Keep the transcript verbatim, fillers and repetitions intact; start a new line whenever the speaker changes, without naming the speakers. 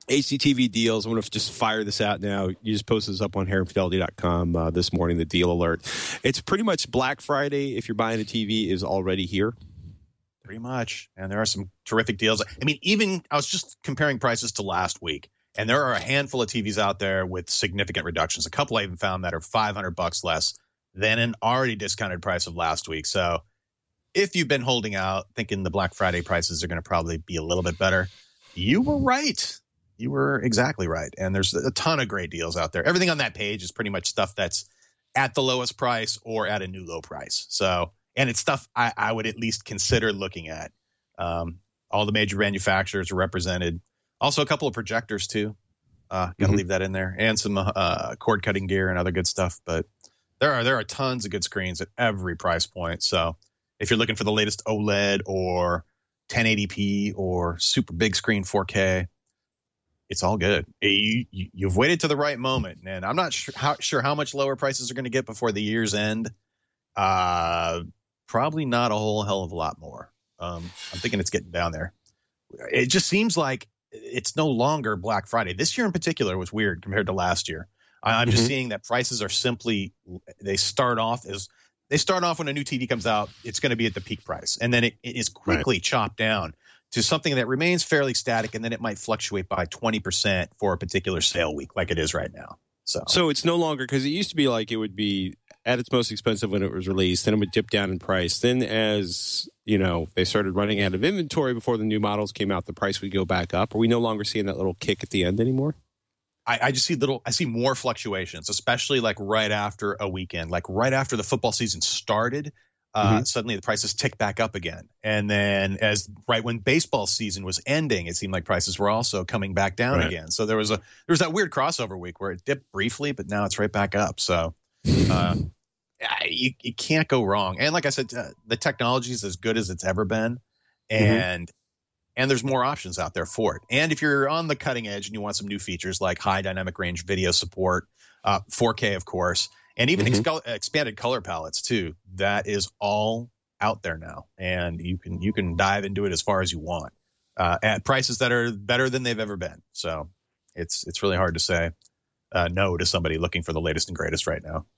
H D T V deals. I'm going to just fire this out now. You just posted this up on hair and fidelity dot com uh, this morning, the deal alert. It's pretty much Black Friday. If you're buying a T V, is already here.
Pretty much. And there are some terrific deals. I mean, even I was just comparing prices to last week, and there are a handful of T Vs out there with significant reductions. A couple I even found that are five hundred bucks less than an already discounted price of last week. So if you've been holding out thinking the Black Friday prices are going to probably be a little bit better, you were right. You were exactly right. And there's a ton of great deals out there. Everything on that page is pretty much stuff that's at the lowest price or at a new low price. So, and it's stuff I, I would at least consider looking at. Um, all the major manufacturers are represented. Also a couple of projectors too. Uh, got to mm-hmm. leave that in there, and some uh, cord cutting gear and other good stuff. But there are there are tons of good screens at every price point. So if you're looking for the latest OLED or ten eighty p or super big screen four K, it's all good. You, you, you've waited to the right moment, and I'm not sure how, sure how much lower prices are going to get before the year's end. Uh, probably not a whole hell of a lot more. Um, I'm thinking it's getting down there. It just seems like it's no longer Black Friday. This year in particular was weird compared to last year. I'm just mm-hmm. seeing that prices are simply, they start off as, they start off when a new T V comes out, it's going to be at the peak price. And then it, it is quickly right. chopped down to something that remains fairly static, and then it might fluctuate by twenty percent for a particular sale week like it is right now. So
so it's no longer, because it used to be like it would be at its most expensive when it was released, then it would dip down in price. Then as, you know, they started running out of inventory before the new models came out, the price would go back up. Are we no longer seeing that little kick at the end anymore?
I, I just see little, I see more fluctuations, especially like right after a weekend, like right after the football season started. Uh, mm-hmm. Suddenly the prices tick back up again. And then as right when baseball season was ending, it seemed like prices were also coming back down right. again. So there was a, there was that weird crossover week where it dipped briefly, but now it's right back up. So uh, you, you can't go wrong. And like I said, uh, the technology is as good as it's ever been. And, mm-hmm. and there's more options out there for it. And if you're on the cutting edge and you want some new features like high dynamic range video support, uh, four K, of course, and even mm-hmm. ex- expanded color palettes too. That is all out there now, and you can you can dive into it as far as you want uh, at prices that are better than they've ever been. So it's it's really hard to say uh, no to somebody looking for the latest and greatest right now.